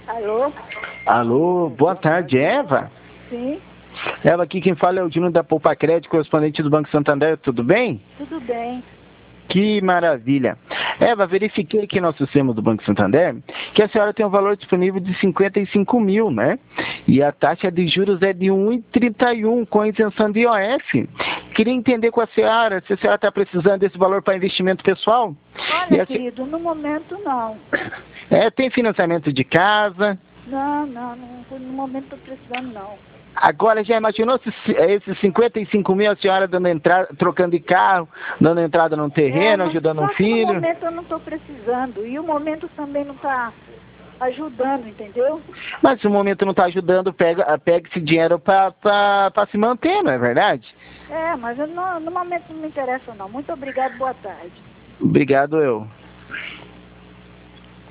Alô? Alô, boa tarde, Eva? Sim, Eva, aqui quem fala é o Dino da Poupa Crédito, correspondente do Banco Santander, tudo bem? tudo bem. Que maravilha. Eva, verifiquei aqui no sistema do Banco Santander que a senhora tem um valor disponível de 55 mil, né? E a taxa de juros é de 1,31 com isenção de IOF. Queria entender com a senhora se a senhora está precisando desse valor para investimento pessoal. Olha, querido, no momento não. Tem financiamento de casa. Não, no momento estou precisando não. Agora, já imaginou se esses 55 mil a senhora dando entrada, trocando de carro, dando entrada num terreno, ajudando um só que no filho? momento eu não estou precisando. E o momento também não está ajudando, entendeu? Mas se o momento não está ajudando, pega esse dinheiro para se manter, não é verdade? Mas no momento não me interessa não. Muito obrigado, boa tarde. Obrigado, eu.